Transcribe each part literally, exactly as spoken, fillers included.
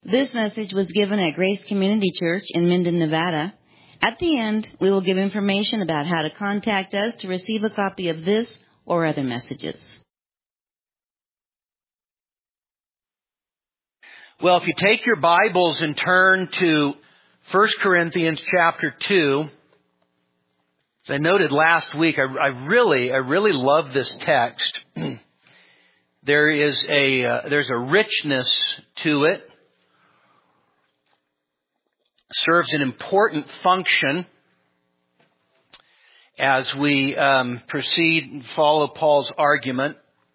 This message was given at Grace Community Church in Minden, Nevada. At the end, we will give information about how to contact us to receive a copy of this or other messages. Well, if you take your Bibles and turn to First Corinthians chapter two, as I noted last week, I, I really, I really love this text. There is a, uh, there's a richness to it. Serves an important function as we um, proceed and follow Paul's argument.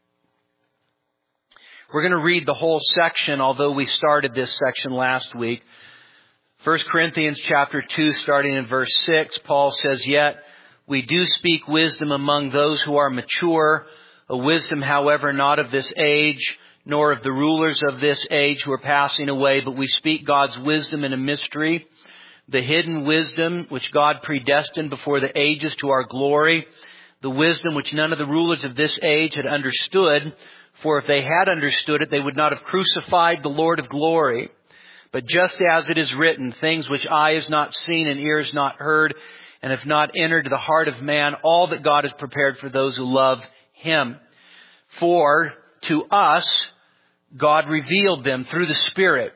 We're going to read the whole section, although we started this section last week. First Corinthians chapter two, starting in verse six, Paul says, "Yet we do speak wisdom among those who are mature, a wisdom, however, not of this age, nor of the rulers of this age who are passing away, but we speak God's wisdom in a mystery, the hidden wisdom which God predestined before the ages to our glory, the wisdom which none of the rulers of this age had understood, for if they had understood it, they would not have crucified the Lord of glory. But just as it is written, things which eye has not seen and ear has not heard, and have not entered the heart of man, all that God has prepared for those who love Him. For to us, God revealed them through the Spirit.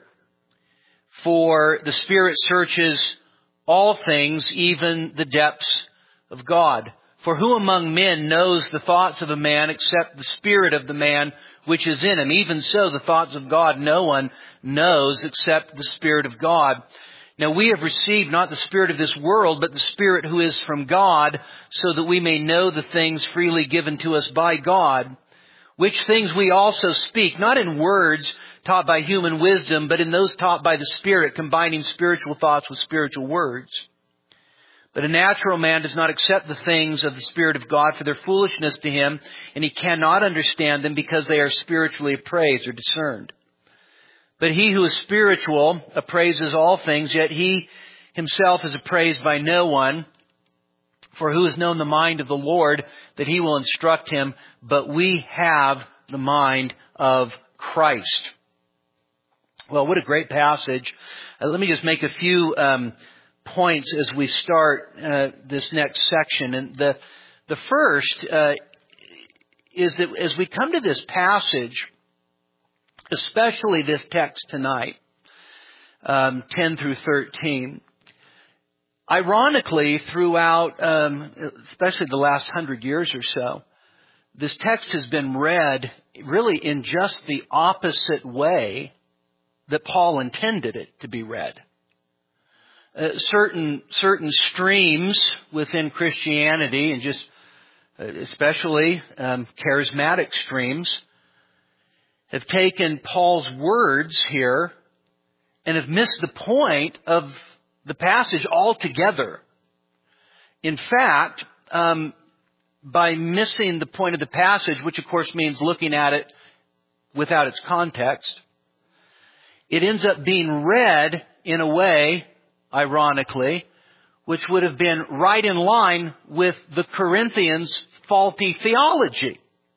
For the Spirit searches all things, even the depths of God. For who among men knows the thoughts of a man except the spirit of the man which is in him? Even so, the thoughts of God no one knows except the Spirit of God. Now we have received not the spirit of this world, but the Spirit who is from God, so that we may know the things freely given to us by God. Which things we also speak, not in words taught by human wisdom, but in those taught by the Spirit, combining spiritual thoughts with spiritual words. But a natural man does not accept the things of the Spirit of God, for their foolishness to him, and he cannot understand them because they are spiritually appraised or discerned. But he who is spiritual appraises all things, yet he himself is appraised by no one. For who has known the mind of the Lord, that He will instruct him? But we have the mind of Christ." Well, what a great passage. Uh, let me just make a few um, points as we start uh, this next section. And the the first uh, is that as we come to this passage, especially this text tonight, um, ten through thirteen, ironically, throughout, um, especially the last hundred years or so, this text has been read really in just the opposite way that Paul intended it to be read. Uh, certain certain streams within Christianity, and just uh, especially um, charismatic streams, have taken Paul's words here and have missed the point of the passage altogether. In fact, um, by missing the point of the passage, which of course means looking at it without its context, it ends up being read in a way, ironically, which would have been right in line with the Corinthians' faulty theology.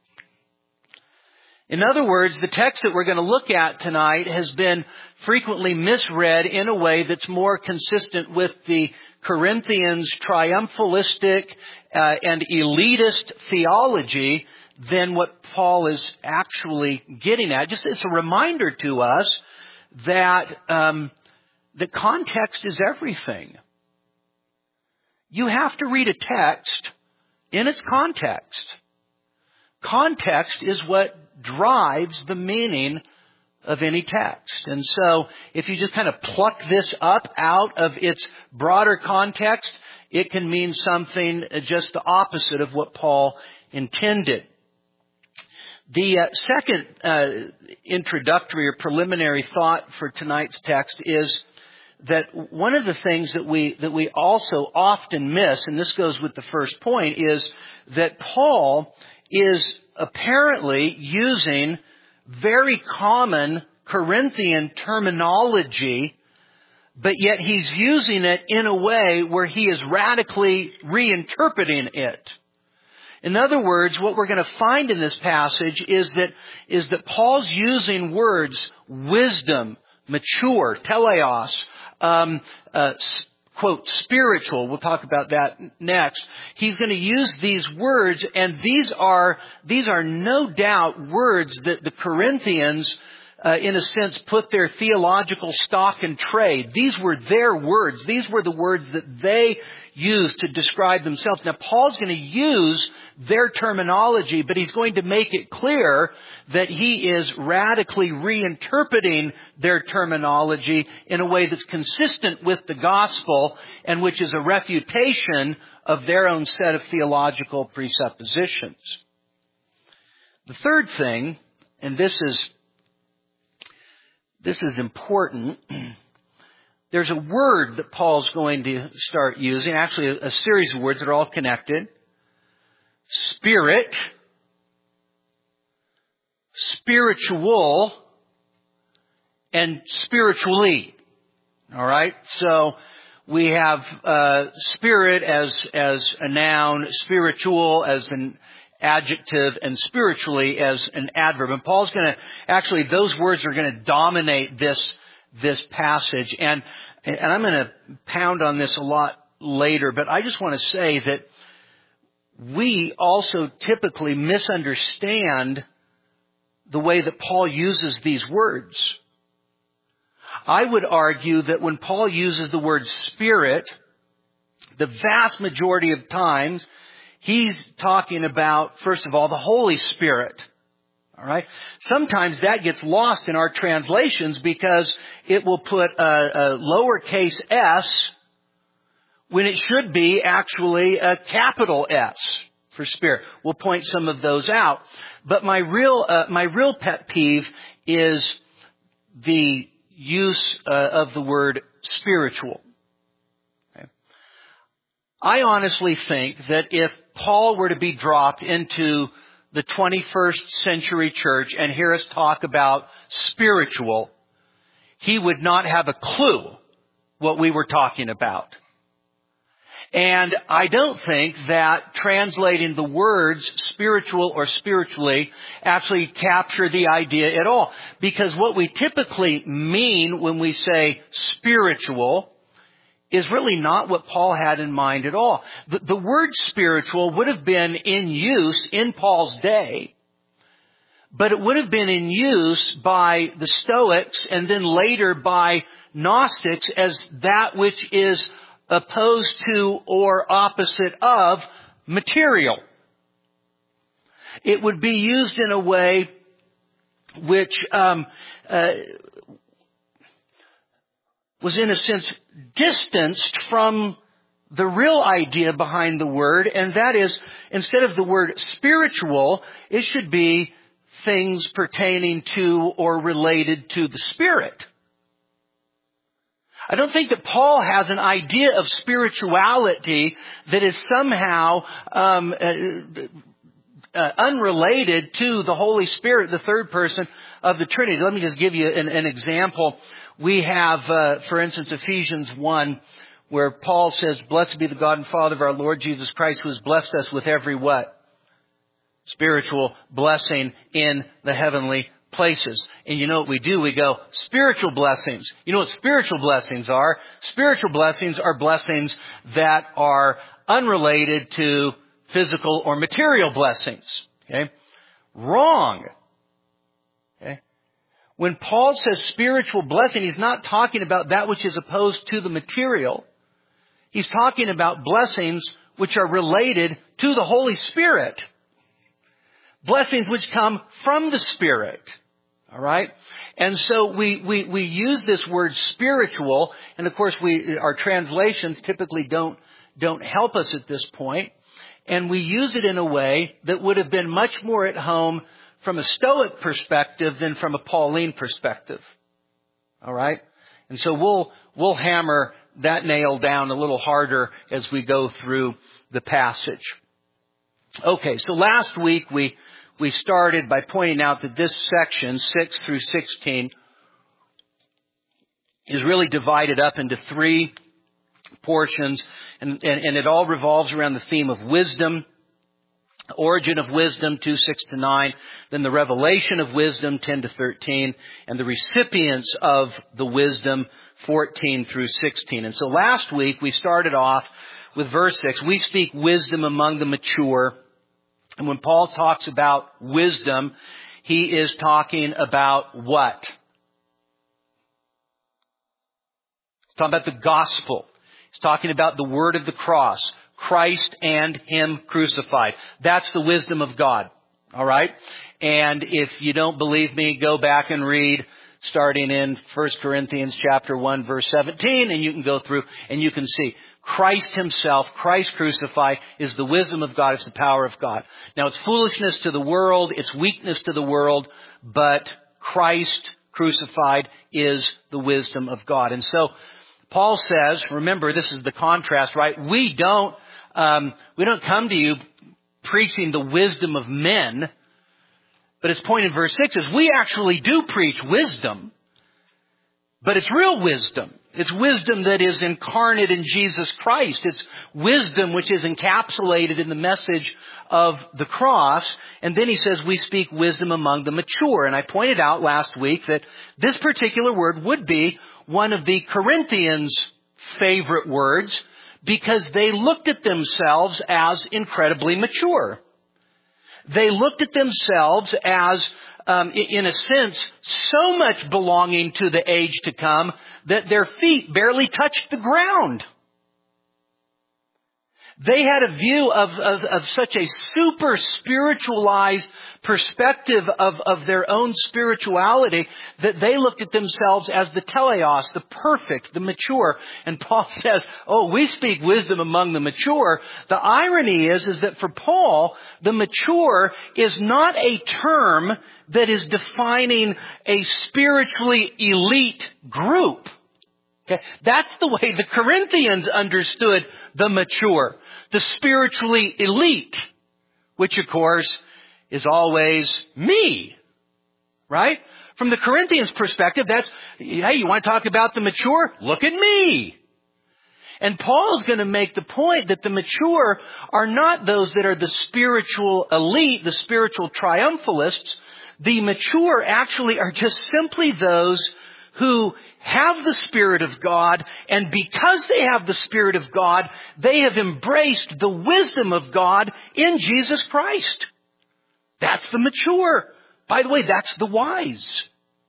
In other words, the text that we're going to look at tonight has been frequently misread in a way that's more consistent with the Corinthians' triumphalistic uh, and elitist theology than what Paul is actually getting at. Just it's a reminder to us that um, the context is everything. You have to read a text in its context. Context is what drives the meaning of any text. And so if you just kind of pluck this up out of its broader context, it can mean something just the opposite of what Paul intended. The uh, second uh, introductory or preliminary thought for tonight's text is that one of the things that we that we also often miss, and this goes with the first point, is that Paul is apparently using very common Corinthian terminology, but yet he's using it in a way where he is radically reinterpreting it. In other words, what we're going to find in this passage is that is that Paul's using words wisdom, mature, teleos, um, uh, quote, spiritual. We'll talk about that next. He's going to use these words, and these are, these are no doubt words that the Corinthians, uh, in a sense, put their theological stock in trade. These were their words. These were the words that they used to describe themselves. Now, Paul's going to use their terminology, but he's going to make it clear that he is radically reinterpreting their terminology in a way that's consistent with the gospel and which is a refutation of their own set of theological presuppositions. The third thing, and this is this is important, there's a word that Paul's going to start using, actually a, a series of words that are all connected. Spirit, spiritual, and spiritually. All right? So we have uh, spirit as as a noun, spiritual as an adjective, and spiritually as an adverb. And Paul's going to, actually, those words are going to dominate this this passage. And and I'm going to pound on this a lot later, but I just want to say that we also typically misunderstand the way that Paul uses these words. I would argue that when Paul uses the word spirit, the vast majority of times, he's talking about, first of all, the Holy Spirit. All right? Sometimes that gets lost in our translations because it will put a, a lowercase s when it should be actually a capital S for spirit. We'll point some of those out. But my real, uh, my real pet peeve is the use uh, of the word spiritual. Okay. I honestly think that if Paul were to be dropped into the twenty-first century church and hear us talk about spiritual, he would not have a clue what we were talking about. And I don't think that translating the words spiritual or spiritually actually capture the idea at all. Because what we typically mean when we say spiritual is really not what Paul had in mind at all. The, the word spiritual would have been in use in Paul's day, but it would have been in use by the Stoics and then later by Gnostics as that which is opposed to or opposite of material. It would be used in a way which um, uh, was in a sense distanced from the real idea behind the word, and that is, instead of the word spiritual, it should be things pertaining to or related to the Spirit. I don't think that Paul has an idea of spirituality that is somehow um, uh, uh, unrelated to the Holy Spirit, the third person of the Trinity. Let me just give you an, an example. We have, uh, for instance, Ephesians one, where Paul says, "Blessed be the God and Father of our Lord Jesus Christ, who has blessed us with every" what? Spiritual blessing in the heavenly places. And you know what we do? We go, spiritual blessings. You know what spiritual blessings are? Spiritual blessings are blessings that are unrelated to physical or material blessings. Okay? Wrong. Okay? When Paul says spiritual blessing, he's not talking about that which is opposed to the material. He's talking about blessings which are related to the Holy Spirit. Blessings which come from the Spirit. All right? And so we, we, we use this word spiritual, and of course we, our translations typically don't, don't help us at this point. And we use it in a way that would have been much more at home from a Stoic perspective than from a Pauline perspective. All right? And so we'll, we'll hammer that nail down a little harder as we go through the passage. Okay, so last week we, we started by pointing out that this section, six through sixteen, is really divided up into three portions, and, and, and it all revolves around the theme of wisdom, Origin of Wisdom, two, six to nine. Then the Revelation of Wisdom, ten to thirteen. And the recipients of the wisdom, fourteen through sixteen. And so last week we started off with verse six. We speak wisdom among the mature. And when Paul talks about wisdom, he is talking about what? He's talking about the gospel. He's talking about the word of the cross. Christ and Him crucified. That's the wisdom of God. All right? And if you don't believe me, go back and read starting in First Corinthians chapter one, verse seventeen, and you can go through and you can see Christ Himself, Christ crucified, is the wisdom of God. It's the power of God. Now, it's foolishness to the world. It's weakness to the world. But Christ crucified is the wisdom of God. And so Paul says, remember, this is the contrast, right? We don't Um, we don't come to you preaching the wisdom of men, but his point in verse six is we actually do preach wisdom, but it's real wisdom. It's wisdom that is incarnate in Jesus Christ. It's wisdom which is encapsulated in the message of the cross. And then he says we speak wisdom among the mature. And I pointed out last week that this particular word would be one of the Corinthians' favorite words, because they looked at themselves as incredibly mature. They looked at themselves as, um, in a sense, so much belonging to the age to come that their feet barely touched the ground. They had a view of, of, of such a super spiritualized perspective of, of their own spirituality that they looked at themselves as the teleos, the perfect, the mature. And Paul says, oh, we speak wisdom among the mature. The irony is, is that for Paul, the mature is not a term that is defining a spiritually elite group. Okay. That's the way the Corinthians understood the mature, the spiritually elite, which of course is always me, right? From the Corinthians' perspective, that's, hey, you want to talk about the mature? Look at me. And Paul's going to make the point that the mature are not those that are the spiritual elite, the spiritual triumphalists. The mature actually are just simply those who have the Spirit of God, and because they have the Spirit of God, they have embraced the wisdom of God in Jesus Christ. That's the mature. By the way, that's the wise.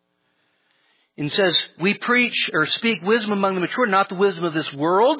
And says, we preach or speak wisdom among the mature, not the wisdom of this world.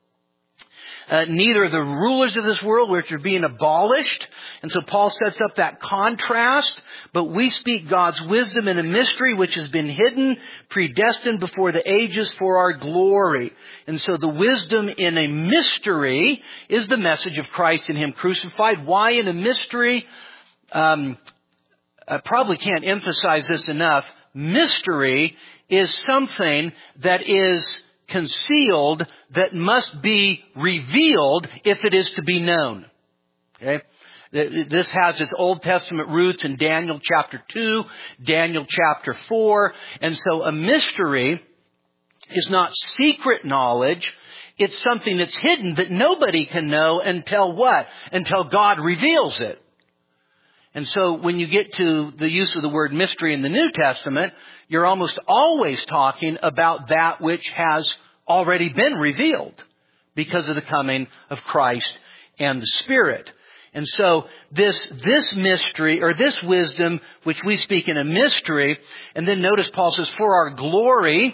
Uh, neither the rulers of this world, which are being abolished. And so Paul sets up that contrast. But we speak God's wisdom in a mystery which has been hidden, predestined before the ages for our glory. And so the wisdom in a mystery is the message of Christ and Him crucified. Why in a mystery? Um, I probably can't emphasize this enough. Mystery is something that is concealed that must be revealed if it is to be known. Okay? This has its Old Testament roots in Daniel chapter two, Daniel chapter four. And so a mystery is not secret knowledge. It's something that's hidden that nobody can know until what? Until God reveals it. And so when you get to the use of the word mystery in the New Testament, you're almost always talking about that which has already been revealed because of the coming of Christ and the Spirit. And so this, this mystery, or this wisdom, which we speak in a mystery, and then notice Paul says, for our glory,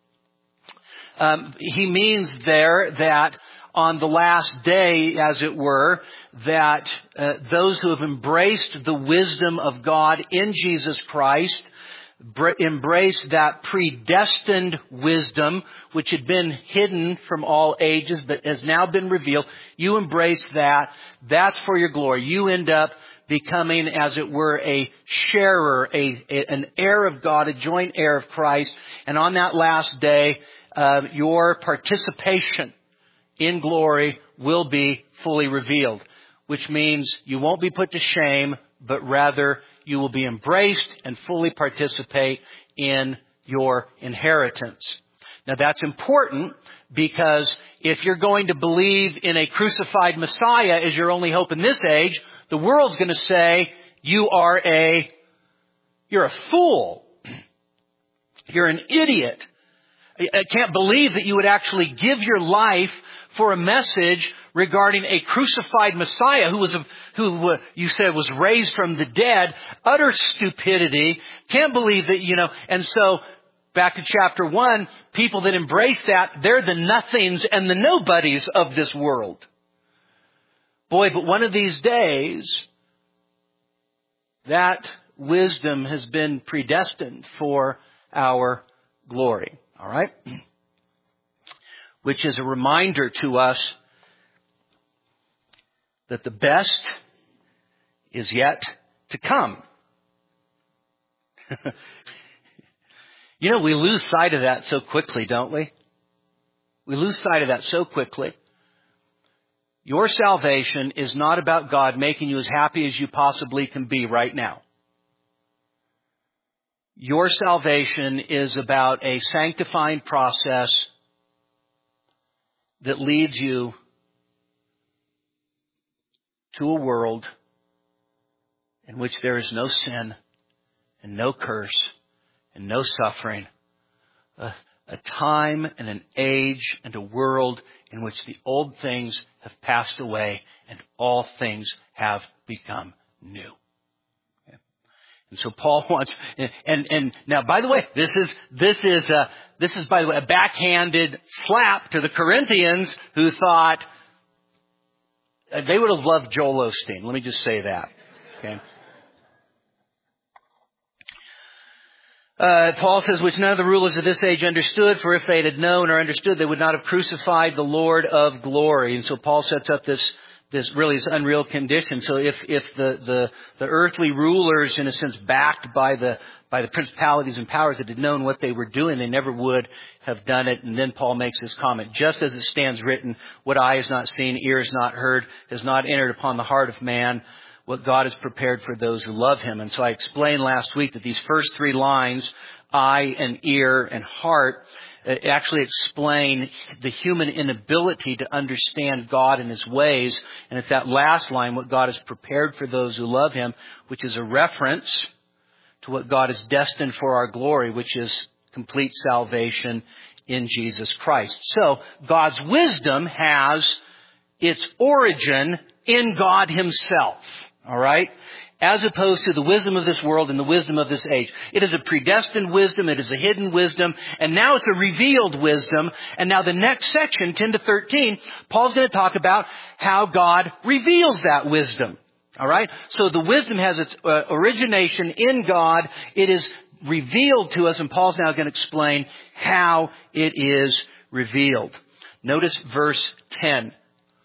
um, he means there that on the last day, as it were, that uh, those who have embraced the wisdom of God in Jesus Christ, br- embraced that predestined wisdom, which had been hidden from all ages, but has now been revealed. You embrace that. That's for your glory. You end up becoming, as it were, a sharer, a, a an heir of God, a joint heir of Christ. And on that last day, uh, your participation in glory will be fully revealed, which means you won't be put to shame, but rather you will be embraced and fully participate in your inheritance. Now that's important because if you're going to believe in a crucified Messiah as your only hope in this age, The world's going to say, you are a, you're a fool. You're an idiot. I can't believe that you would actually give your life for a message regarding a crucified Messiah who was, a, who uh, you said was raised from the dead. Utter stupidity. Can't believe that, you know, and so back to chapter one, people that embrace that, they're the nothings and the nobodies of this world. Boy, but one of these days, that wisdom has been predestined for our glory. All right? Which is a reminder to us that the best is yet to come. You know, we lose sight of that so quickly, don't we? We lose sight of that so quickly. Your salvation is not about God making you as happy as you possibly can be right now. Your salvation is about a sanctifying process that leads you to a world in which there is no sin and no curse and no suffering. A, a time and an age and a world in which the old things have passed away and all things have become new. And so Paul wants, and, and, and now, by the way, this is, this is, uh, this is, by the way, a backhanded slap to the Corinthians who thought, uh, they would have loved Joel Osteen. Let me just say that. Okay. Uh, Paul says, which none of the rulers of this age understood, for if they had known or understood, they would not have crucified the Lord of glory. And so Paul sets up this, this really is unreal condition. So if, if the, the, the earthly rulers, in a sense, backed by the, by the principalities and powers that had known what they were doing, they never would have done it. And then Paul makes this comment, just as it stands written, what eye has not seen, ear has not heard, has not entered upon the heart of man, what God has prepared for those who love Him. And so I explained last week that these first three lines, eye and ear and heart, actually explain the human inability to understand God and His ways. And it's that last line, what God has prepared for those who love Him, which is a reference to what God has destined for our glory, which is complete salvation in Jesus Christ. So God's wisdom has its origin in God Himself. All right? As opposed to the wisdom of this world and the wisdom of this age. It is a predestined wisdom. It is a hidden wisdom. And now it's a revealed wisdom. And now the next section, ten to thirteen, Paul's going to talk about how God reveals that wisdom. All right? So the wisdom has its uh, origination in God. It is revealed to us. And Paul's now going to explain how it is revealed. Notice verse ten.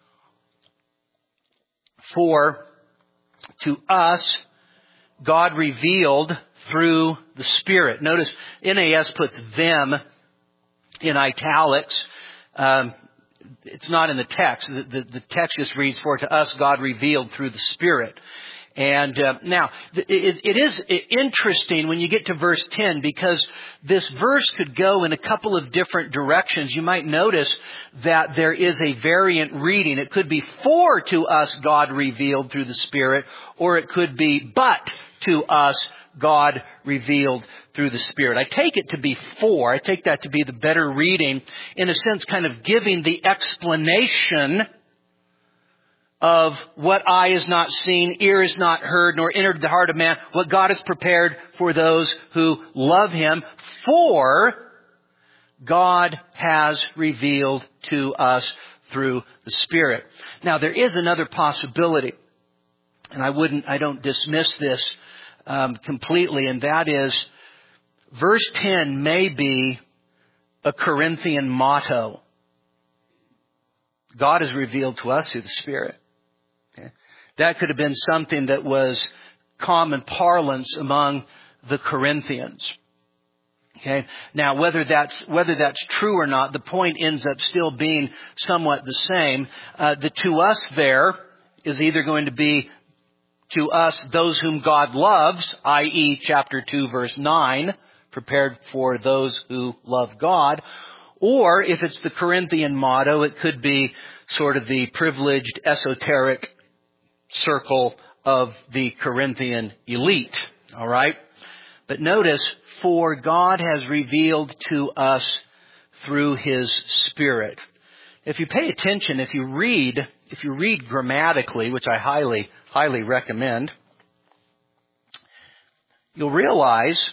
For to us, God revealed through the Spirit. Notice N A S puts them in italics. Um, it's not in the text. The, the, the text just reads, for to us, God revealed through the Spirit. And uh, now, it, it is interesting when you get to verse ten, because this verse could go in a couple of different directions. You might notice that there is a variant reading. It could be for to us God revealed through the Spirit, or it could be but to us God revealed through the Spirit. I take it to be for. I take that to be the better reading, in a sense, kind of giving the explanation of what eye has not seen, ear has not heard, nor entered the heart of man, what God has prepared for those who love Him. For God has revealed to us through the Spirit. Now, there is another possibility, and I wouldn't, I don't dismiss this um, completely, and that is, verse ten may be a Corinthian motto. God has revealed to us through the Spirit. Okay. That could have been something that was common parlance among the Corinthians. Okay. Now, whether that's whether that's true or not, the point ends up still being somewhat the same. Uh, the to us there is either going to be to us those whom God loves, that is, chapter two, verse nine, prepared for those who love God. Or if it's the Corinthian motto, it could be sort of the privileged, esoteric circle of the Corinthian elite. All right? But notice, for God has revealed to us through His Spirit. If you pay attention, if you read, if you read grammatically, which I highly, highly recommend, you'll realize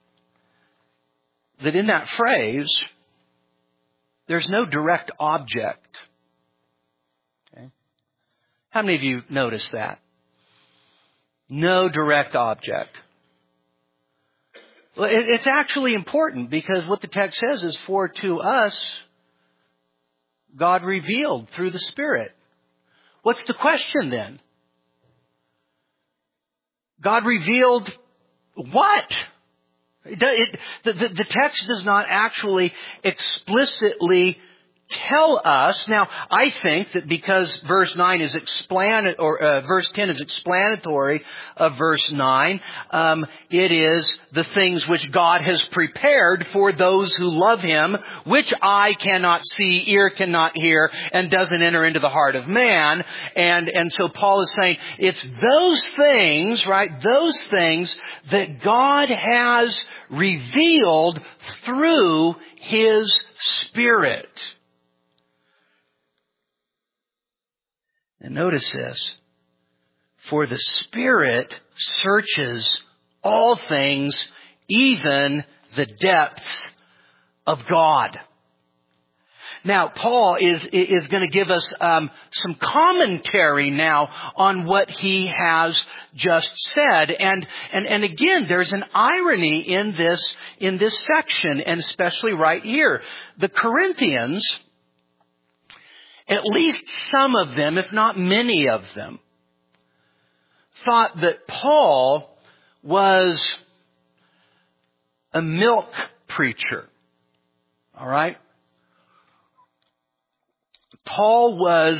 that in that phrase, there's no direct object. Okay? How many of you noticed that? No direct object. Well, it's actually important because what the text says is, for to us, God revealed through the Spirit. What's the question then? God revealed what? It, it, the, the, the text does not actually explicitly tell us. Now, I think that because verse nine is explanatory, or uh, verse ten is explanatory of verse nine, um, it is the things which God has prepared for those who love Him, which eye cannot see, ear cannot hear, and doesn't enter into the heart of man. And and so Paul is saying it's those things, right? Those things that God has revealed through His Spirit. And notice this, for the Spirit searches all things, even the depths of God. Now, Paul is is going to give us um, some commentary now on what he has just said, and and and again, there's an irony in this in this section, and especially right here, the Corinthians. At least some of them, if not many of them, thought that Paul was a milk preacher. All right? Paul was,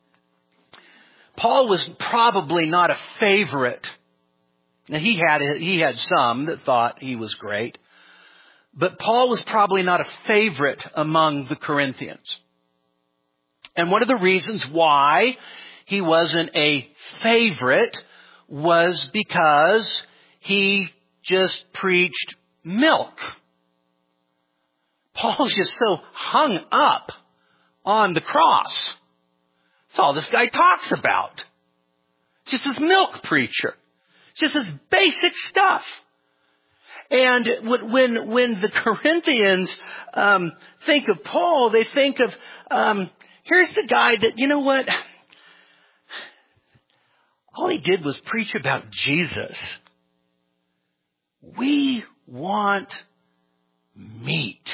Paul was probably not a favorite. Now he had, he had some that thought he was great, but Paul was probably not a favorite among the Corinthians. And one of the reasons why he wasn't a favorite was because he just preached milk. Paul's just so hung up on the cross. That's all this guy talks about. It's just this milk preacher. It's just this basic stuff. And when when the Corinthians um, think of Paul, they think of... Um, Here's the guy that, you know what? All he did was preach about Jesus. We want meat.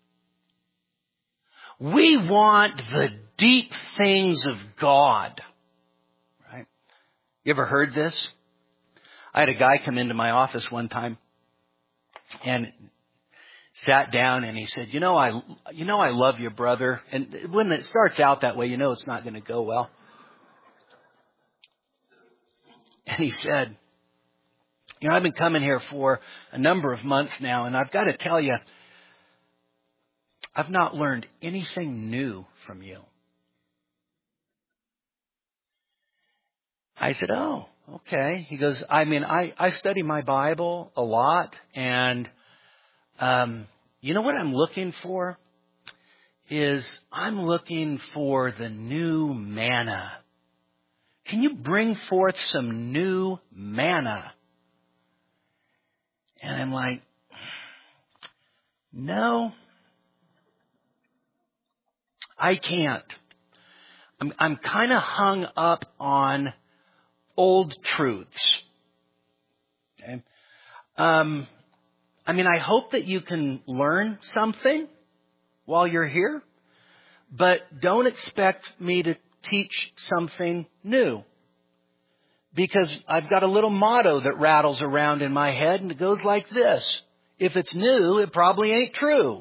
We want the deep things of God. Right? You ever heard this? I had a guy come into my office one time and sat down and he said, you know, I, you know, I love you, brother. And when it starts out that way, you know, it's not going to go well. And he said, you know, I've been coming here for a number of months now, and I've got to tell you, I've not learned anything new from you. I said, oh, okay. He goes, I mean, I, I study my Bible a lot, and Um, you know what I'm looking for? Is I'm looking for the new manna. Can you bring forth some new manna? And I'm like, no, I can't. I'm, I'm kind of hung up on old truths. Okay. Um, I mean, I hope that you can learn something while you're here, but don't expect me to teach something new. Because I've got a little motto that rattles around in my head, and it goes like this: if it's new, it probably ain't true.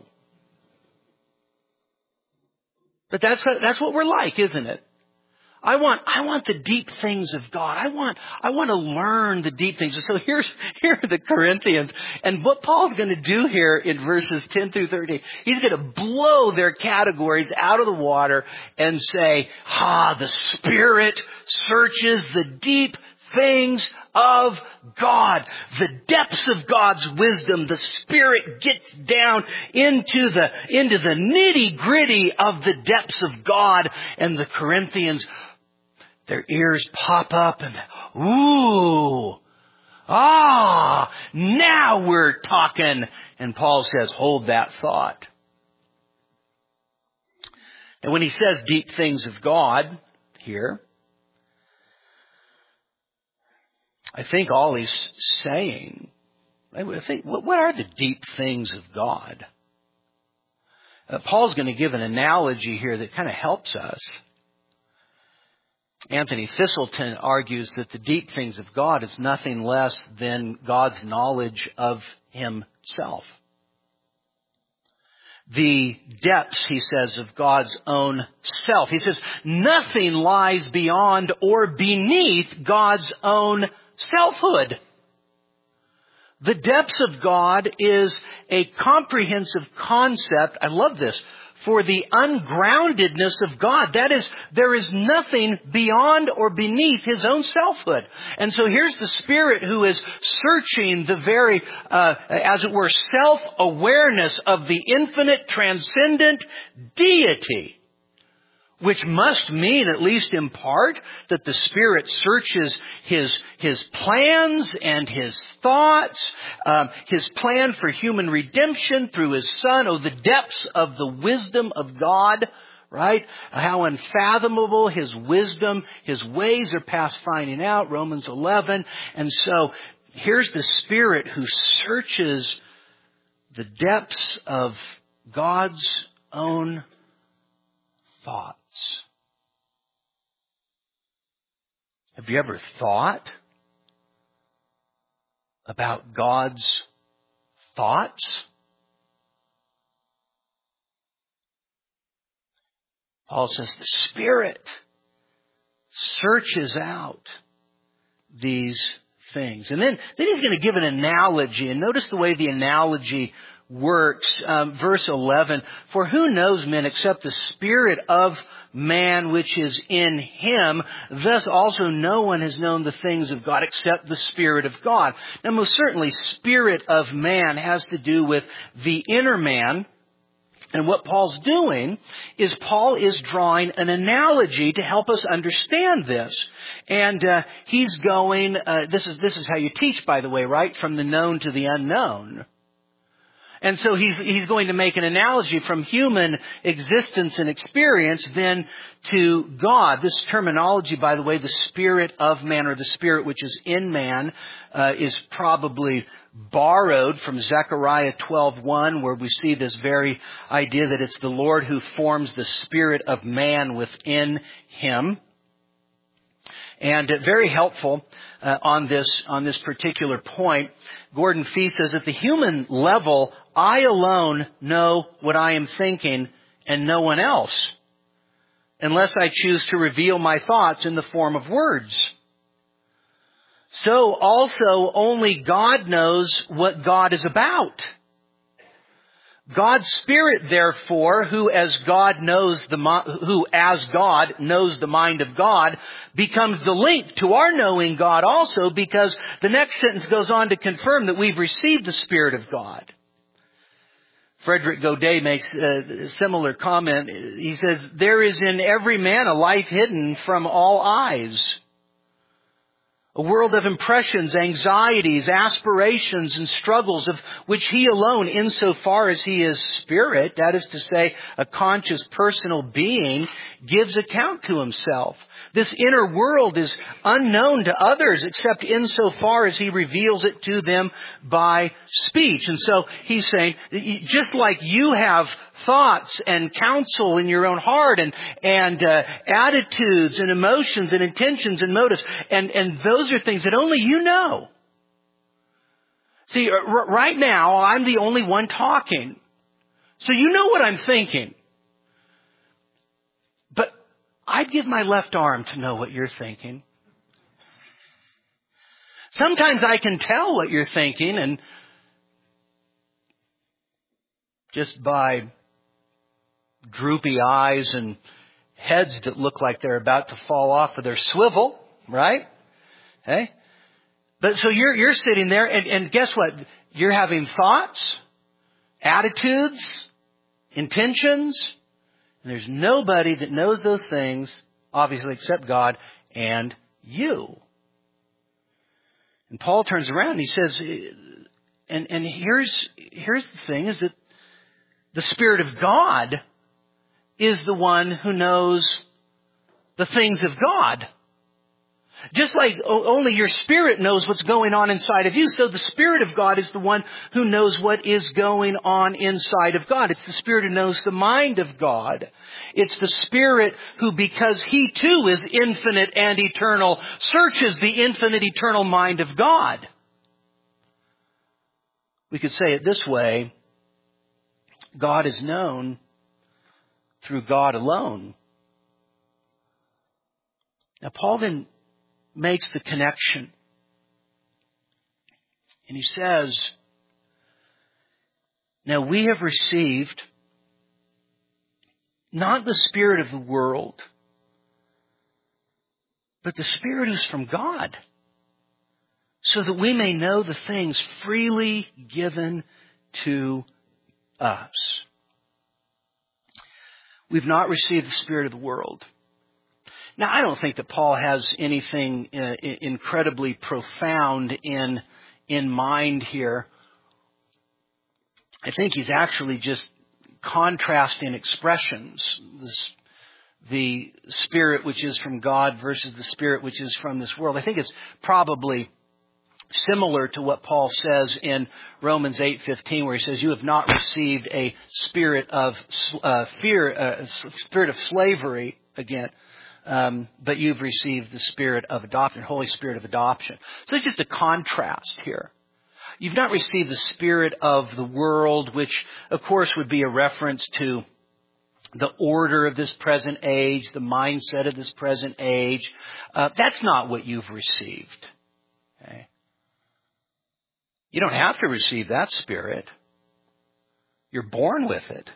But that's what, that's what we're like, isn't it? I want, I want the deep things of God. I want, I want to learn the deep things. So here's, here are the Corinthians. And what Paul's going to do here in verses ten through thirteen, he's going to blow their categories out of the water and say, ah, the Spirit searches the deep things of God. The depths of God's wisdom. The Spirit gets down into the, into the nitty gritty of the depths of God. And the Corinthians, their ears pop up and, ooh, ah, now we're talking. And Paul says, hold that thought. And when he says deep things of God here, I think all he's saying, I think, what are the deep things of God? Uh, Paul's going to give an analogy here that kind of helps us. Anthony Thistleton argues that the deep things of God is nothing less than God's knowledge of himself. The depths, he says, of God's own self. He says, nothing lies beyond or beneath God's own selfhood. The depths of God is a comprehensive concept, I love this, for the ungroundedness of God. That is, there is nothing beyond or beneath his own selfhood. And so here's the Spirit who is searching the very, uh, as it were, self-awareness of the infinite, transcendent deity. Which must mean, at least in part, that the Spirit searches His, His plans and His thoughts, um, His plan for human redemption through His Son. Oh, the depths of the wisdom of God, right? How unfathomable His wisdom, His ways are past finding out, Romans eleven. And so, here's the Spirit who searches the depths of God's own thoughts. Have you ever thought about God's thoughts? Paul says the Spirit searches out these things. And then, then he's going to give an analogy. And notice the way the analogy works. Um, verse eleven, for who knows men except the spirit of man which is in him? Thus also no one has known the things of God except the Spirit of God. Now most certainly spirit of man has to do with the inner man. And what Paul's doing is Paul is drawing an analogy to help us understand this. And uh, he's going, uh, this is this is how you teach, by the way, right? From the known to the unknown. And so he's he's going to make an analogy from human existence and experience then to God. This terminology, by the way, the spirit of man, or the spirit which is in man, uh, is probably borrowed from Zechariah twelve one, where we see this very idea that it's the Lord who forms the spirit of man within him. And uh, very helpful uh, on this on this particular point. Gordon Fee says, at the human level, I alone know what I am thinking and no one else, unless I choose to reveal my thoughts in the form of words. So also only God knows what God is about. God's Spirit, therefore, who as God knows the who as God knows the mind of God, becomes the link to our knowing God also, because the next sentence goes on to confirm that we've received the Spirit of God. Frederick Godet makes a similar comment. He says, there is in every man a life hidden from all eyes. A world of impressions, anxieties, aspirations, and struggles of which he alone, insofar as he is spirit, that is to say, a conscious personal being, gives account to himself. This inner world is unknown to others except insofar as he reveals it to them by speech. And so he's saying, just like you have thoughts and counsel in your own heart and, and uh, attitudes and emotions and intentions and motives, and, and those are things that only you know. See, r- right now, I'm the only one talking. So you know what I'm thinking. But I'd give my left arm to know what you're thinking. Sometimes I can tell what you're thinking, and just by droopy eyes and heads that look like they're about to fall off of their swivel, right? Okay? But so you're, you're sitting there and, and guess what? You're having thoughts, attitudes, intentions, and there's nobody that knows those things, obviously, except God and you. And Paul turns around and he says, and, and here's, here's the thing, is that the Spirit of God is the one who knows the things of God. Just like only your spirit knows what's going on inside of you, so the Spirit of God is the one who knows what is going on inside of God. It's the Spirit who knows the mind of God. It's the Spirit who, because He too is infinite and eternal, searches the infinite eternal mind of God. We could say it this way: God is known through God alone. Now, Paul then makes the connection. And he says, now we have received not the spirit of the world, but the Spirit who's from God, so that we may know the things freely given to us. We've not received the spirit of the world. Now, I don't think that Paul has anything uh, incredibly profound in, in mind here. I think he's actually just contrasting expressions. This, the spirit which is from God versus the spirit which is from this world. I think it's probably similar to what Paul says in Romans eight fifteen, where he says, you have not received a spirit of uh, fear, uh, spirit of slavery again, Um, but you've received the Spirit of adoption, Holy Spirit of adoption. So it's just a contrast here. You've not received the spirit of the world, which of course would be a reference to the order of this present age, the mindset of this present age. Uh, that's not what you've received. Okay? You don't have to receive that spirit. You're born with it.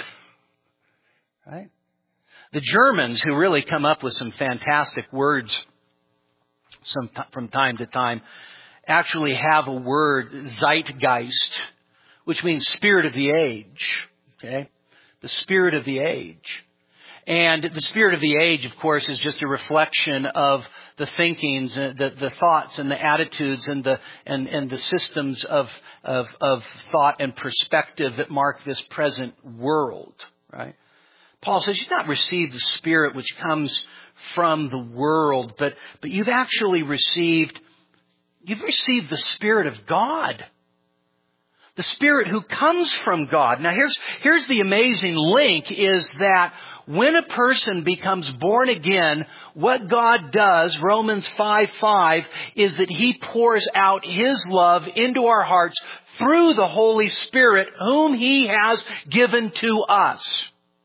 Right? The Germans, who really come up with some fantastic words some t- from time to time, actually have a word, Zeitgeist, which means spirit of the age. Okay? The spirit of the age. And the spirit of the age, of course, is just a reflection of the thinkings, uh, the, the thoughts and the attitudes and the and, and the systems of, of of thought and perspective that mark this present world. Right? Paul says you've not received the Spirit which comes from the world, but, but you've actually received, you've received the Spirit of God. The Spirit who comes from God. Now here's, here's the amazing link, is that when a person becomes born again, what God does, Romans five five, is that He pours out His love into our hearts through the Holy Spirit, whom He has given to us.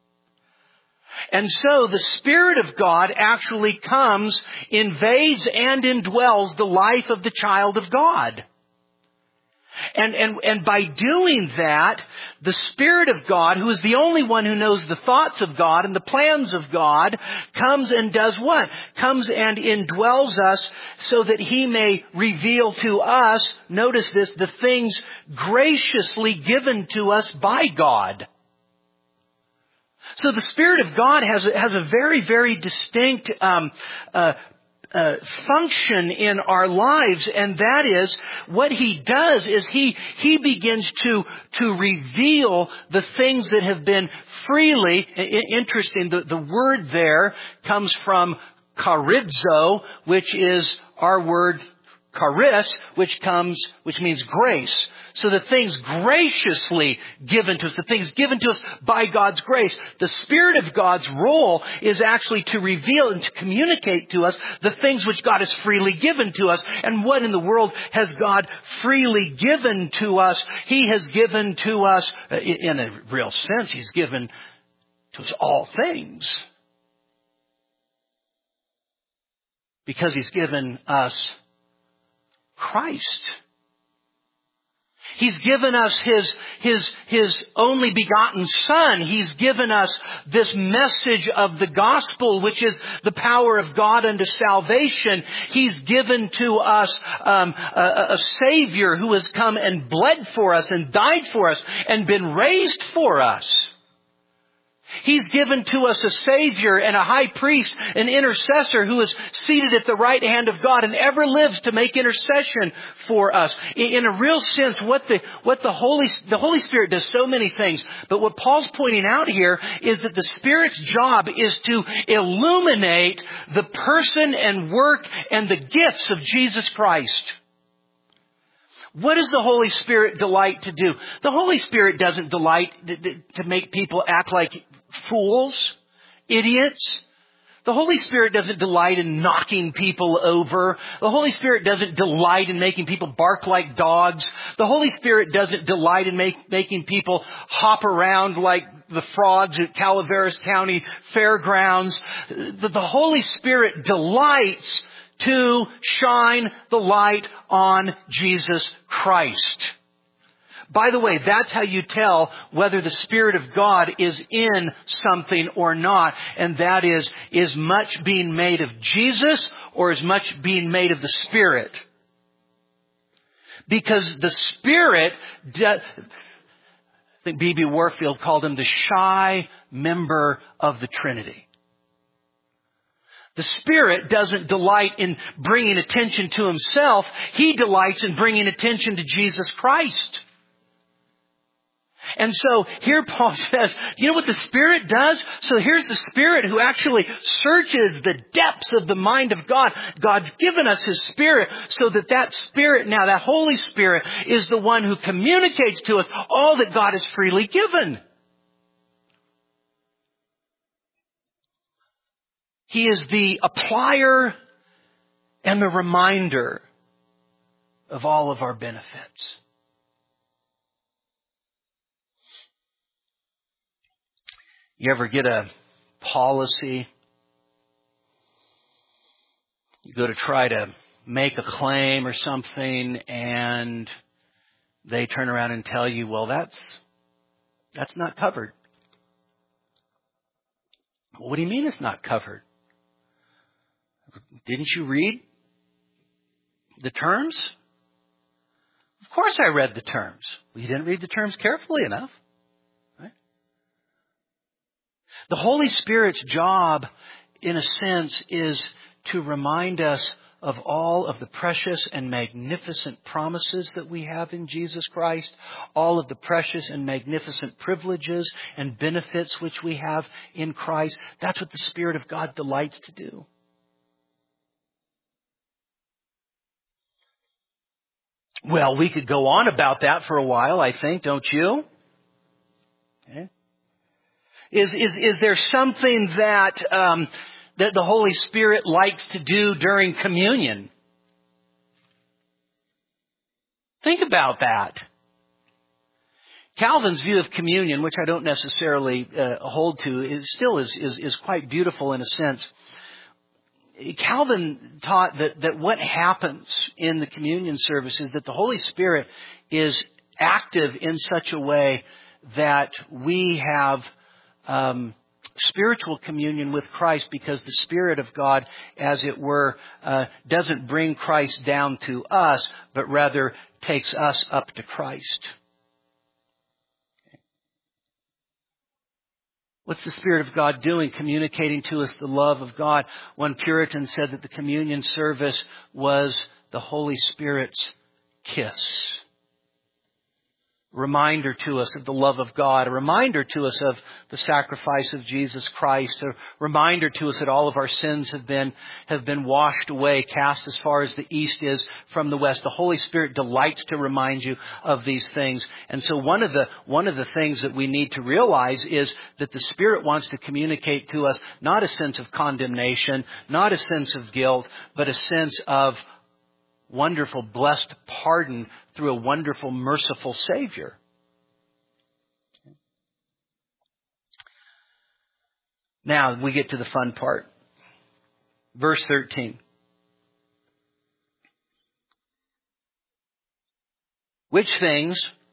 And so the Spirit of God actually comes, invades and indwells the life of the child of God. And, and, and by doing that, the Spirit of God, who is the only one who knows the thoughts of God and the plans of God, comes and does what? Comes and indwells us so that He may reveal to us, notice this, the things graciously given to us by God. So the Spirit of God has a, has a very, very distinct um, uh, uh, function in our lives, and that is what He does is He He begins to to reveal the things that have been freely. Interesting, the, the word there comes from charizo, which is our word charis, which comes, which means grace. So the things graciously given to us, the things given to us by God's grace. The Spirit of God's role is actually to reveal and to communicate to us the things which God has freely given to us. And what in the world has God freely given to us? He has given to us, in a real sense, He's given to us all things. Because He's given us Christ. He's given us His, His, His only begotten Son. He's given us this message of the gospel, which is the power of God unto salvation. He's given to us um, a, a Savior who has come and bled for us and died for us and been raised for us. He's given to us a Savior and a High Priest, an intercessor who is seated at the right hand of God and ever lives to make intercession for us. In a real sense, what the, what the Holy, the Holy Spirit does so many things. But what Paul's pointing out here is that the Spirit's job is to illuminate the person and work and the gifts of Jesus Christ. What does the Holy Spirit delight to do? The Holy Spirit doesn't delight to make people act like fools, idiots. The Holy Spirit doesn't delight in knocking people over. The Holy Spirit doesn't delight in making people bark like dogs. The Holy Spirit doesn't delight in make, making people hop around like the frogs at Calaveras County Fairgrounds. The, the Holy Spirit delights to shine the light on Jesus Christ. By the way, that's how you tell whether the Spirit of God is in something or not. And that is, is much being made of Jesus or is much being made of the Spirit? Because the Spirit, I think B B Warfield called him the shy member of the Trinity. The Spirit doesn't delight in bringing attention to Himself. He delights in bringing attention to Jesus Christ. And so here Paul says, you know what the Spirit does? So here's the Spirit who actually searches the depths of the mind of God. God's given us His Spirit so that that Spirit now, that Holy Spirit, is the one who communicates to us all that God has freely given. He is the applier and the reminder of all of our benefits. You ever get a policy? You go to try to make a claim or something and they turn around and tell you, well, that's, that's not covered. What do you mean it's not covered? Didn't you read the terms? Of course I read the terms. Well, you didn't read the terms carefully enough. Right? The Holy Spirit's job, in a sense, is to remind us of all of the precious and magnificent promises that we have in Jesus Christ, all of the precious and magnificent privileges and benefits which we have in Christ. That's what the Spirit of God delights to do. Well, we could go on about that for a while, I think, don't you? Okay. Is, is, is there something that, um, that the Holy Spirit likes to do during communion? Think about that. Calvin's view of communion, which I don't necessarily uh, hold to, is still is, is, is quite beautiful in a sense. Calvin taught that, that what happens in the communion service is that the Holy Spirit is active in such a way that we have um, spiritual communion with Christ, because the Spirit of God, as it were, uh, doesn't bring Christ down to us, but rather takes us up to Christ. What's the Spirit of God doing? Communicating to us the love of God. One Puritan said that the communion service was the Holy Spirit's kiss. Reminder to us of the love of God. A reminder to us of the sacrifice of Jesus Christ. A reminder to us that all of our sins have been, have been washed away, cast as far as the east is from the west. The Holy Spirit delights to remind you of these things. And so one of the, one of the things that we need to realize is that the Spirit wants to communicate to us not a sense of condemnation, not a sense of guilt, but a sense of wonderful, blessed pardon through a wonderful, merciful Savior. Now we get to the fun part. Verse thirteen. which things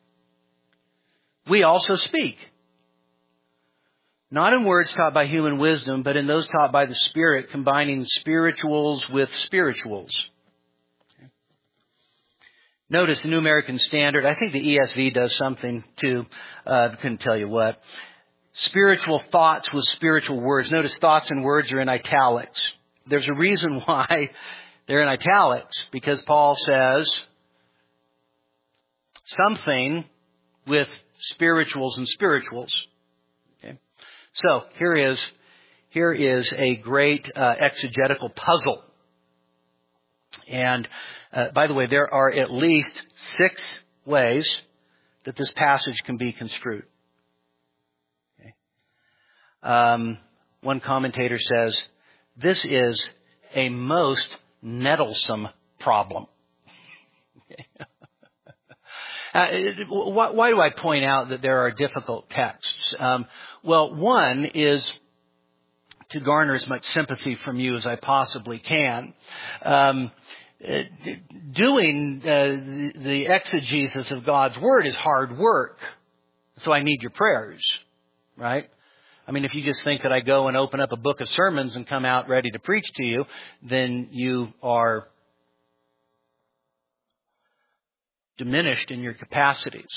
we also speak. Not in words taught by human wisdom, but in those taught by the Spirit, combining spirituals with spirituals. Okay. Notice the New American Standard. I think the E S V does something too. Uh, couldn't tell you what. Spiritual thoughts with spiritual words. Notice thoughts and words are in italics. There's a reason why they're in italics, because Paul says something with spirituals and spirituals. Okay. So here is here is a great uh, exegetical puzzle. And uh, by the way, there are at least six ways that this passage can be construed. Okay. Um, one commentator says, this is a most nettlesome problem. Okay. Uh, why, why do I point out that there are difficult texts? Um, well, one is to garner as much sympathy from you as I possibly can. Um, uh, doing uh, the, the exegesis of God's Word is hard work, so I need your prayers, right? I mean, if you just think that I go and open up a book of sermons and come out ready to preach to you, then you are diminished in your capacities.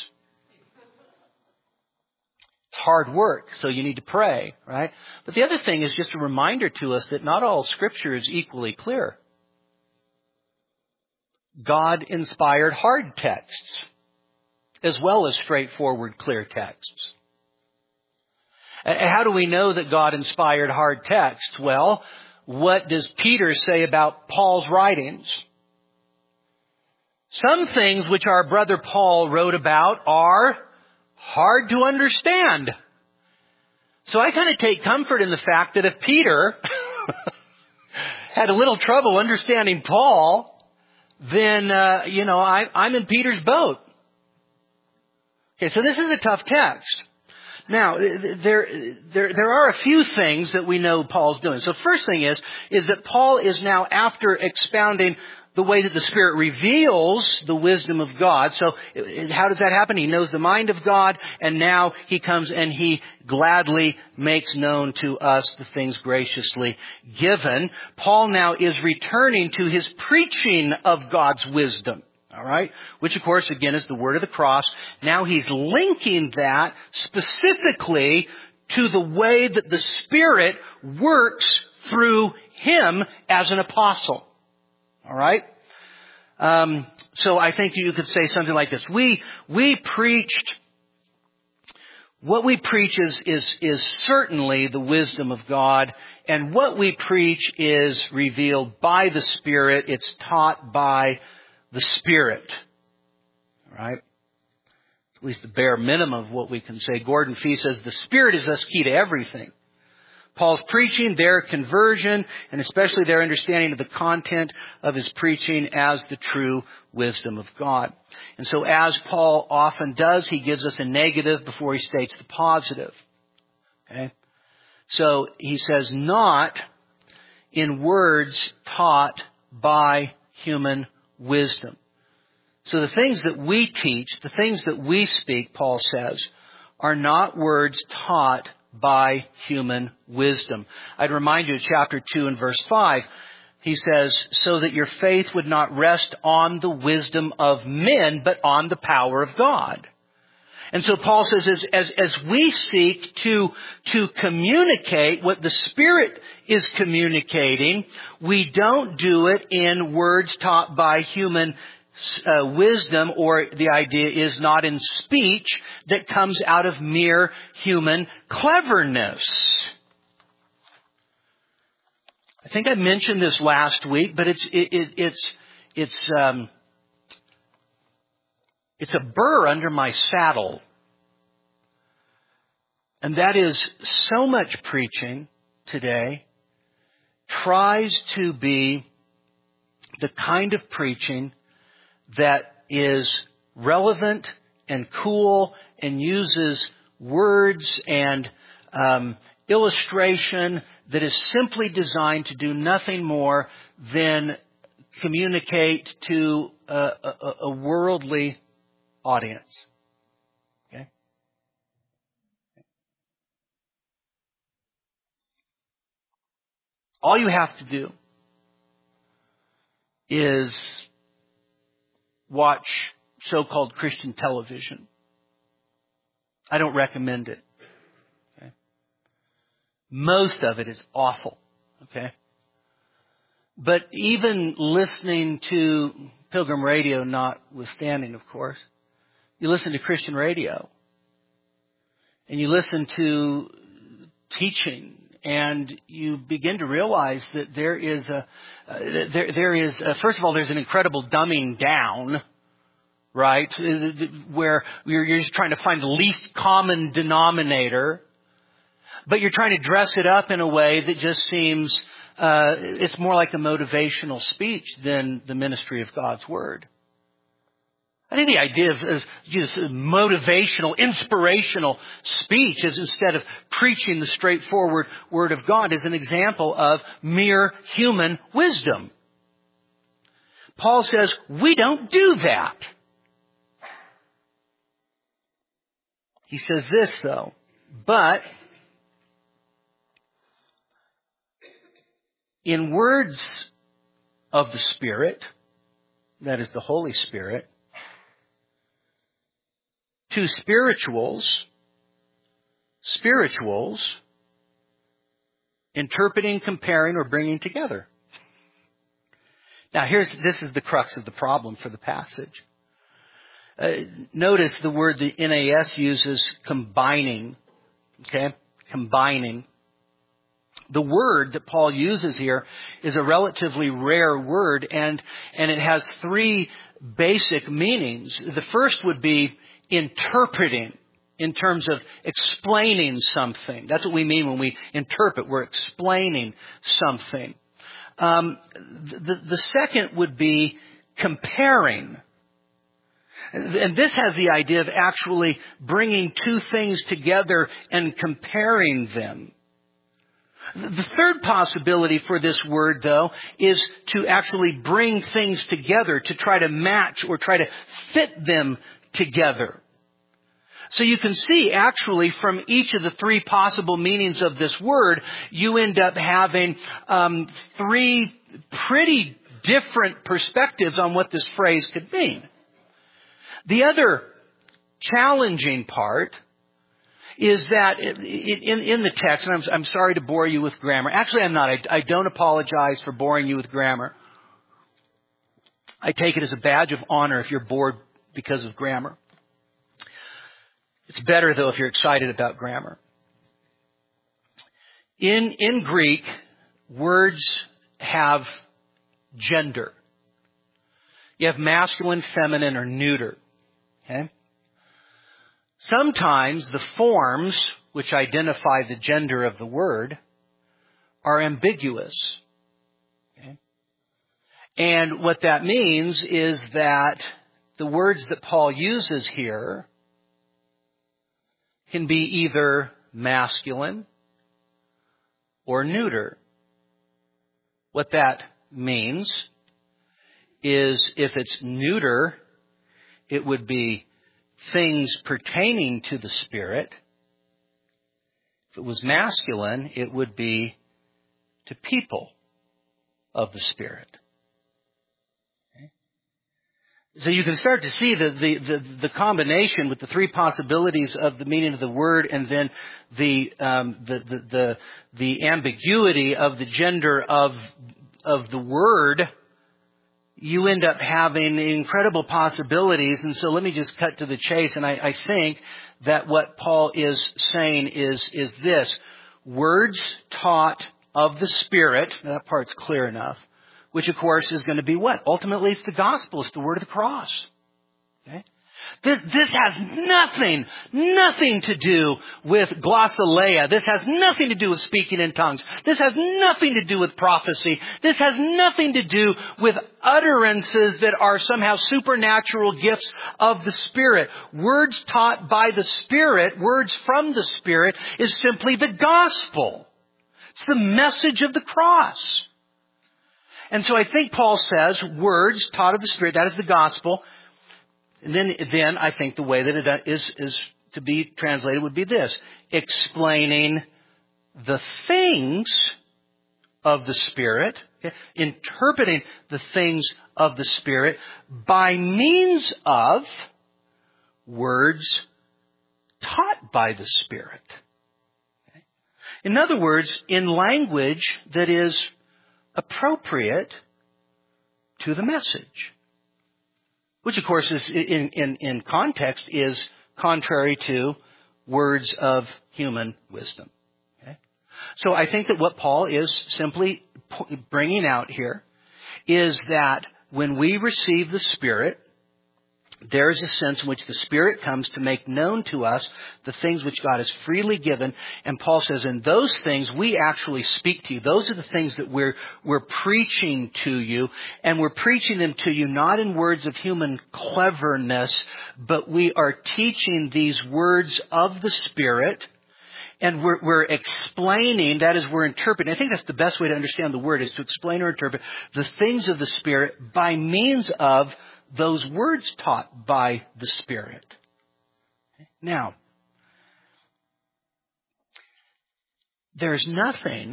It's hard work, so you need to pray, right? But the other thing is just a reminder to us that not all Scripture is equally clear. God inspired hard texts as well as straightforward, clear texts. How do we know that God inspired hard texts? Well, what does Peter say about Paul's writings? Some things which our brother Paul wrote about are hard to understand. So I kind of take comfort in the fact that if Peter had a little trouble understanding Paul, then, uh, you know, I, I'm in Peter's boat. Okay, so this is a tough text. Now, there, there, there are a few things that we know Paul's doing. So first thing is, is that Paul is now, after expounding the way that the Spirit reveals the wisdom of God. So how does that happen? He knows the mind of God, and now he comes and he gladly makes known to us the things graciously given. Paul now is returning to his preaching of God's wisdom. All right, which of course again is the word of the cross. Now he's linking that specifically to the way that the Spirit works through him as an apostle. All right. Um, so I think you could say something like this: We we preached. What we preach is is is certainly the wisdom of God, and what we preach is revealed by the Spirit. It's taught by the Spirit. All right. At least the bare minimum of what we can say. Gordon Fee says the Spirit is thus key to everything. Paul's preaching, their conversion, and especially their understanding of the content of his preaching as the true wisdom of God. And so as Paul often does, he gives us a negative before he states the positive. Okay? So he says, not in words taught by human wisdom. So the things that we teach, the things that we speak, Paul says, are not words taught by human wisdom. I'd remind you of chapter two and verse five. He says, so that your faith would not rest on the wisdom of men, but on the power of God. And so Paul says, as, as, as we seek to, to communicate what the Spirit is communicating, we don't do it in words taught by human Uh, wisdom, or the idea is not in speech that comes out of mere human cleverness. I think I mentioned this last week, but it's it, it, it's it's um, it's a burr under my saddle, and that is so much preaching today tries to be the kind of preaching that is relevant and cool and uses words and um, illustration that is simply designed to do nothing more than communicate to a, a, a worldly audience. Okay? All you have to do is watch so-called Christian television. I don't recommend it. Okay? Most of it is awful. Okay? But even listening to Pilgrim Radio notwithstanding, of course, you listen to Christian radio and you listen to teaching, and you begin to realize that there is a, uh, there, there is, a, first of all, there's an incredible dumbing down, right? Where you're, you're just trying to find the least common denominator, but you're trying to dress it up in a way that just seems, uh, it's more like a motivational speech than the ministry of God's Word. I think the idea of, of just motivational, inspirational speech is instead of preaching the straightforward Word of God is an example of mere human wisdom. Paul says we don't do that. He says this though, but in words of the Spirit, that is the Holy Spirit, to spirituals, spirituals, interpreting, comparing, or bringing together. Now here's, this is the crux of the problem for the passage. Uh, notice the word the N A S uses, combining. Okay? Combining. The word that Paul uses here is a relatively rare word, and, and it has three basic meanings. The first would be interpreting, in terms of explaining something. That's what we mean when we interpret. We're explaining something. Um, the, the second would be comparing. And this has the idea of actually bringing two things together and comparing them. The third possibility for this word, though, is to actually bring things together, to try to match or try to fit them together. So you can see actually from each of the three possible meanings of this word, you end up having um, three pretty different perspectives on what this phrase could mean. The other challenging part is that in, in the text, and I'm, I'm sorry to bore you with grammar. Actually, I'm not. I, I don't apologize for boring you with grammar. I take it as a badge of honor if you're bored because of grammar. It's better, though, if you're excited about grammar. In, in Greek, words have gender. You have masculine, feminine, or neuter. Okay? Sometimes the forms which identify the gender of the word are ambiguous. Okay? And what that means is that the words that Paul uses here can be either masculine or neuter. What that means is if it's neuter, it would be things pertaining to the Spirit. If it was masculine, it would be to people of the Spirit. Okay? So you can start to see the, the, the, the combination with the three possibilities of the meaning of the word, and then the, um, the, the, the, the ambiguity of the gender of, of the word. You end up having incredible possibilities. And so let me just cut to the chase. And I, I think that what Paul is saying is, is this. Words taught of the Spirit, that part's clear enough, which of course is going to be what? Ultimately it's the gospel, it's the word of the cross. Okay? This, this has nothing, nothing to do with glossolalia. This has nothing to do with speaking in tongues. This has nothing to do with prophecy. This has nothing to do with utterances that are somehow supernatural gifts of the Spirit. Words taught by the Spirit, words from the Spirit, is simply the gospel. It's the message of the cross. And so I think Paul says words taught of the Spirit, that is the gospel. And then, then I think the way that it is, is to be translated would be this: explaining the things of the Spirit, okay, interpreting the things of the Spirit by means of words taught by the Spirit. Okay? In other words, in language that is appropriate to the message. Which, of course, is in, in, in context is contrary to words of human wisdom. Okay? So I think that what Paul is simply bringing out here is that when we receive the Spirit, there is a sense in which the Spirit comes to make known to us the things which God has freely given. And Paul says, in those things, we actually speak to you. Those are the things that we're, we're preaching to you. And we're preaching them to you not in words of human cleverness, but we are teaching these words of the Spirit. And we're, we're explaining, that is, we're interpreting. I think that's the best way to understand the word, is to explain or interpret the things of the Spirit by means of those words taught by the Spirit. Now, there's nothing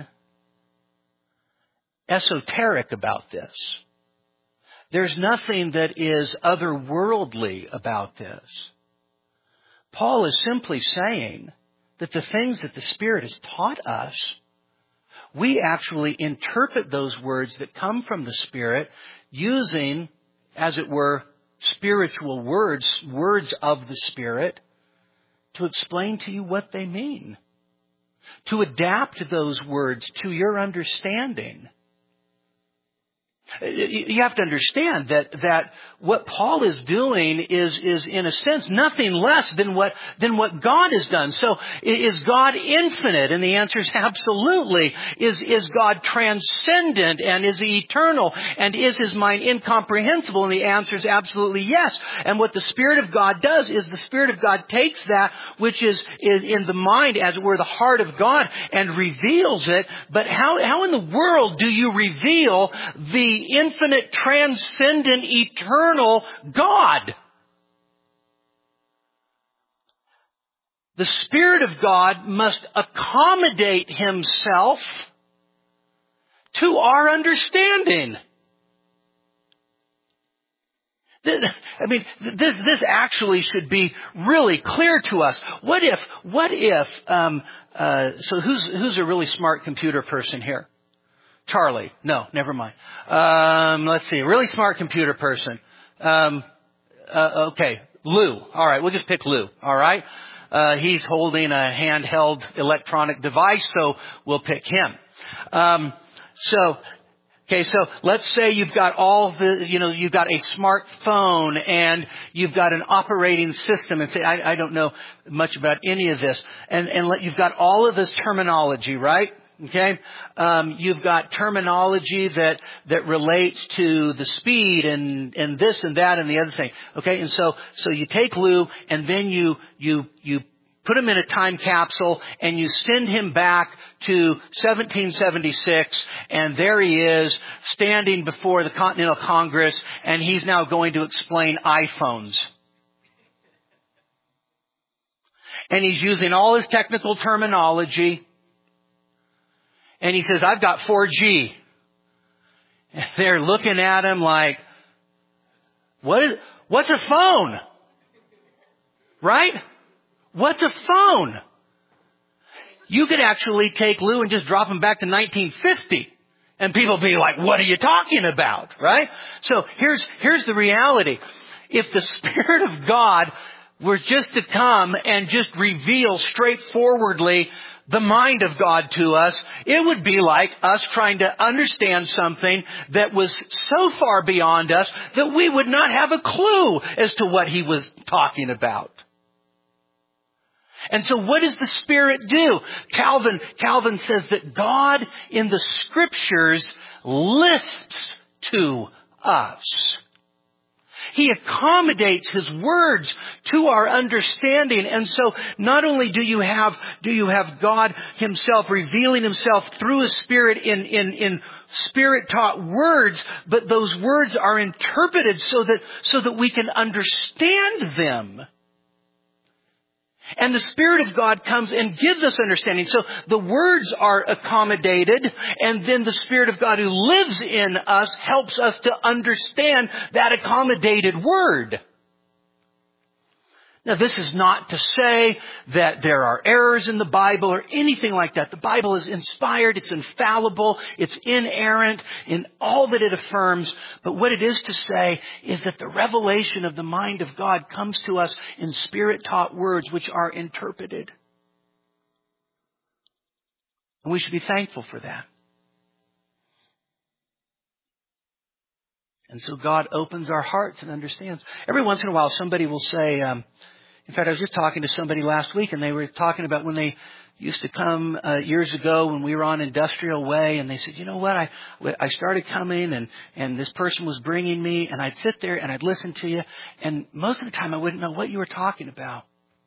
esoteric about this. There's nothing that is otherworldly about this. Paul is simply saying that the things that the Spirit has taught us, we actually interpret those words that come from the Spirit using, as it were, spiritual words, words of the Spirit, to explain to you what they mean. To adapt those words to your understanding. You have to understand that, that what Paul is doing is, is in a sense nothing less than what, than what God has done. So is God infinite? And the answer is absolutely. Is, is God transcendent? And is He eternal? And is His mind incomprehensible? And the answer is absolutely yes. And what the Spirit of God does is the Spirit of God takes that which is in, in the mind, as it were, the heart of God, and reveals it. But how, how in the world do you reveal the infinite, transcendent, eternal God? The Spirit of God must accommodate Himself to our understanding. I mean, this this actually should be really clear to us. What if, what if, um, uh, so who's who's a really smart computer person here? Charlie. No, never mind. Um, let's see. A really smart computer person. Um, uh, okay. Lou. All right. We'll just pick Lou. All right. Uh, he's holding a handheld electronic device, so we'll pick him. Um, so, okay. So let's say you've got all the, you know, you've got a smartphone and you've got an operating system, and say, I, I don't know much about any of this, and, and let, you've got all of this terminology, right? Okay, um, you've got terminology that that relates to the speed and and this and that and the other thing. Okay, and so so you take Lou and then you you you put him in a time capsule and you send him back to seventeen seventy-six, and there he is standing before the Continental Congress, and he's now going to explain iPhones. And he's using all his technical terminology. And he says, I've got four G. And they're looking at him like, what is, what's a phone? Right? What's a phone? You could actually take Lou and just drop him back to nineteen fifty. And people be like, what are you talking about? Right? So here's, here's the reality. If the Spirit of God were just to come and just reveal straightforwardly the mind of God to us, it would be like us trying to understand something that was so far beyond us that we would not have a clue as to what He was talking about. And so what does the Spirit do? Calvin, Calvin says that God in the Scriptures lists to us. He accommodates His words to our understanding. And so not only do you have, do you have God Himself revealing Himself through His Spirit in, in, in Spirit-taught words, but those words are interpreted so that, so that we can understand them. And the Spirit of God comes and gives us understanding. So the words are accommodated, and then the Spirit of God who lives in us helps us to understand that accommodated word. Now, this is not to say that there are errors in the Bible or anything like that. The Bible is inspired, it's infallible, it's inerrant in all that it affirms. But what it is to say is that the revelation of the mind of God comes to us in Spirit-taught words which are interpreted. And we should be thankful for that. And so God opens our hearts and understands. Every once in a while somebody will say, um, in fact, I was just talking to somebody last week, and they were talking about when they used to come uh, years ago when we were on Industrial Way, and they said, you know what, I, I started coming, and, and this person was bringing me, and I'd sit there and I'd listen to you, and most of the time I wouldn't know what you were talking about.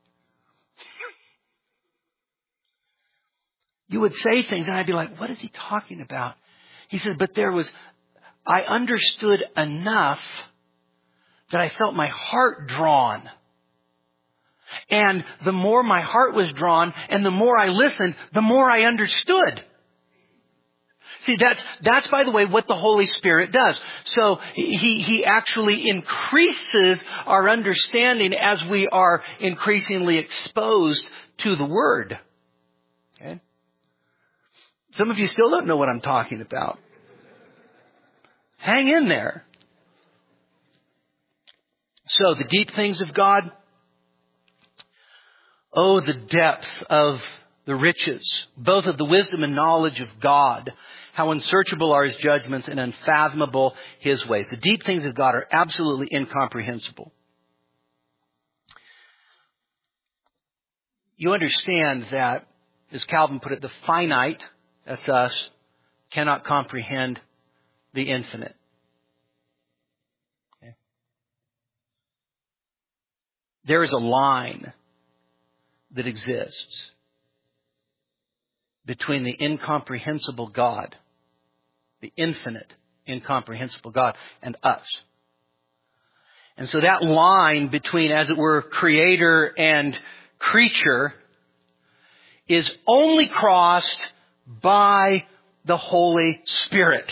You would say things, and I'd be like, what is he talking about? He said, but there was, I understood enough that I felt my heart drawn. And the more my heart was drawn and the more I listened, the more I understood. See, that's, that's by the way, what the Holy Spirit does. So he, he actually increases our understanding as we are increasingly exposed to the Word. Okay? Some of you still don't know what I'm talking about. Hang in there. So the deep things of God. Oh, the depth of the riches, both of the wisdom and knowledge of God. How unsearchable are His judgments and unfathomable His ways. The deep things of God are absolutely incomprehensible. You understand that, as Calvin put it, the finite, that's us, cannot comprehend the infinite. Okay. There is a line that exists between the incomprehensible God, the infinite incomprehensible God, and us. And so that line between, as it were, creator and creature is only crossed by the Holy Spirit.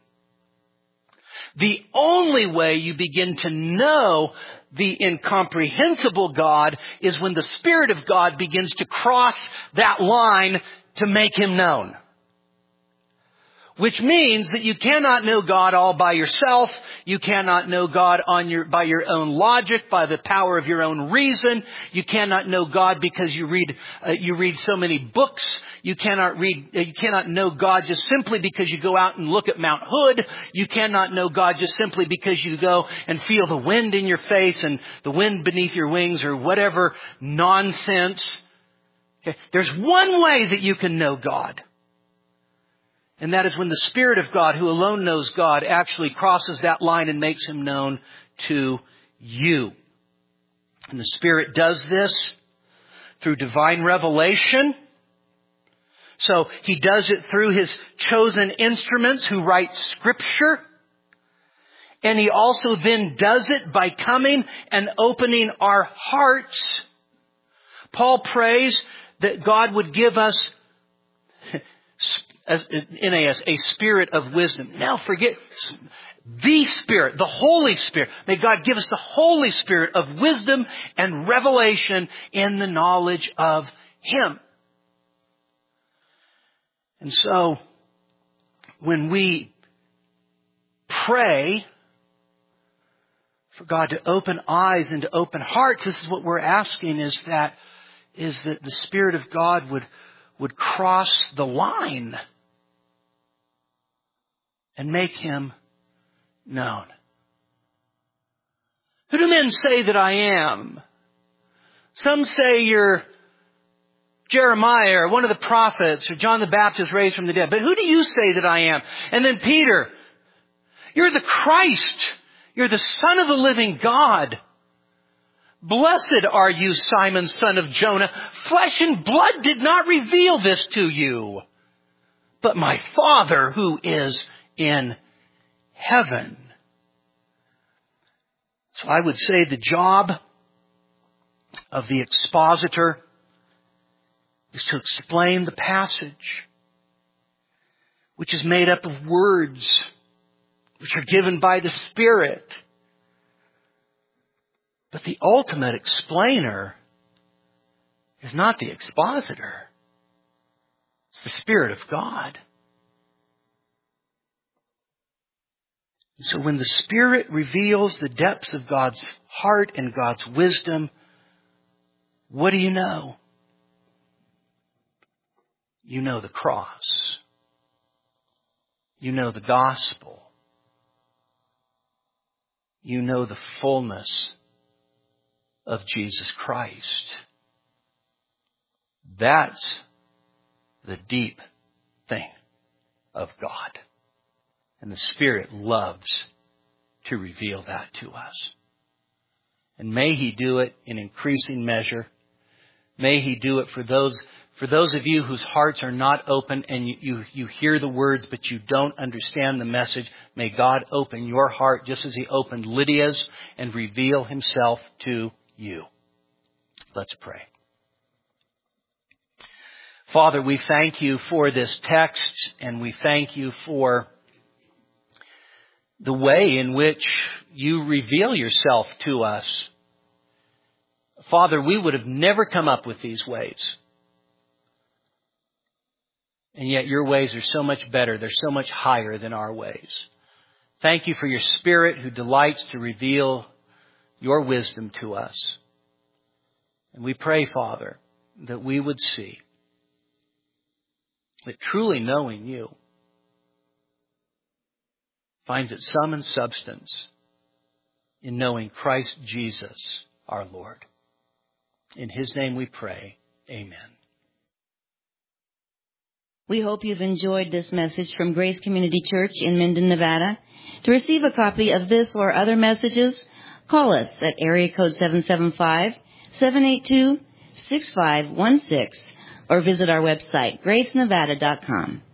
The only way you begin to know the incomprehensible God is when the Spirit of God begins to cross that line to make Him known. Which means that you cannot know God all by yourself. You cannot know God on your, by your own logic, by the power of your own reason. You cannot know God because you read, uh, you read so many books. You cannot read, uh, you cannot know God just simply because you go out and look at Mount Hood. You cannot know God just simply because you go and feel the wind in your face and the wind beneath your wings or whatever nonsense. Okay. There's one way that you can know God. And that is when the Spirit of God, who alone knows God, actually crosses that line and makes Him known to you. And the Spirit does this through divine revelation. So He does it through His chosen instruments who write Scripture. And He also then does it by coming and opening our hearts. Paul prays that God would give us N A S, a spirit of wisdom. Now forget the Spirit, the Holy Spirit. May God give us the Holy Spirit of wisdom and revelation in the knowledge of Him. And so, when we pray for God to open eyes and to open hearts, this is what we're asking, is that, is that the Spirit of God would, would cross the line and make Him known. Who do men say that I am? Some say you're Jeremiah or one of the prophets or John the Baptist raised from the dead. But who do you say that I am? And then Peter, you're the Christ. You're the Son of the living God. Blessed are you, Simon, son of Jonah. Flesh and blood did not reveal this to you, but my Father who is in heaven. So I would say the job of the expositor is to explain the passage, which is made up of words which are given by the Spirit. But the ultimate explainer is not the expositor. It's the Spirit of God. And so when the Spirit reveals the depths of God's heart and God's wisdom, what do you know? You know the cross. You know the gospel. You know the fullness of Jesus Christ. That's the deep thing of God. And the Spirit loves to reveal that to us. And may He do it in increasing measure. May He do it for those for those of you whose hearts are not open and you, you, you hear the words but you don't understand the message. May God open your heart just as He opened Lydia's and reveal Himself to you. Let's pray. Father, we thank You for this text, and we thank You for the way in which You reveal Yourself to us. Father, we would have never come up with these ways. And yet Your ways are so much better. They're so much higher than our ways. Thank You for Your Spirit who delights to reveal Your wisdom to us. And we pray, Father, that we would see that truly knowing You finds its sum and substance in knowing Christ Jesus our Lord. In His name we pray. Amen. We hope you've enjoyed this message from Grace Community Church in Minden, Nevada. To receive a copy of this or other messages, call us at area code seven seven five, seven eight two, six five one six or visit our website, grace nevada dot com.